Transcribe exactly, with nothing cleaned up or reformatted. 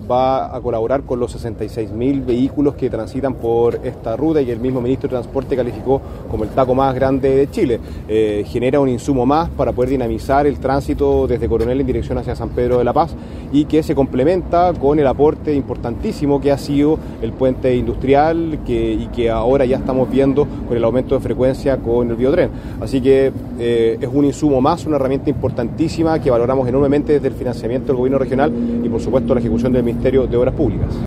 va a colaborar con los sesenta y seis mil vehículos que transitan por esta ruta y que el mismo ministro de Transporte calificó como el taco más grande de Chile. Eh, genera un insumo más para poder dinamizar el tránsito desde Coronel en dirección hacia San Pedro de la Paz y que se complementa con el aporte importantísimo que ha sido el puente industrial que, y que ahora ya estamos viendo con el aumento de frecuencia con el biotren. Así que eh, es un insumo más, una herramienta importantísima que valoramos enormemente desde el financiamiento del gobierno regional y por supuesto la ejecución del Ministerio de Obras Públicas.